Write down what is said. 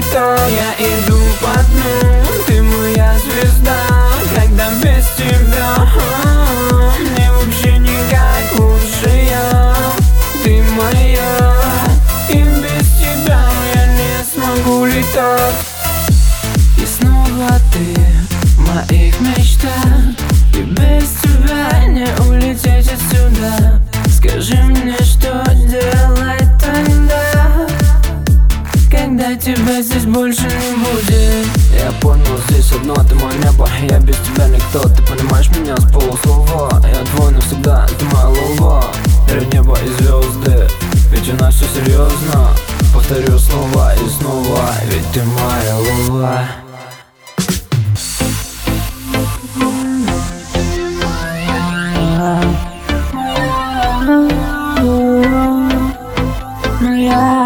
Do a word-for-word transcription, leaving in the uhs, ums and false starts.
улетать. Я иду по дну, ты моя звезда. Когда без тебя мне вообще никак лучше я. Ты моя, и без тебя я не смогу летать. И снова ты в моих мечтах, и без тебя не улететь отсюда. Скажи мне, что делать тогда, когда тебя здесь больше не будет. Я понял, здесь одно, ты мое небо. Я без тебя никто, ты понимаешь меня с полуслова. Я твой навсегда, ты моя лова. Верю в небо и звезды, ведь у нас все серьезно. Повторю снова и снова, ведь ты моя лова. Yeah.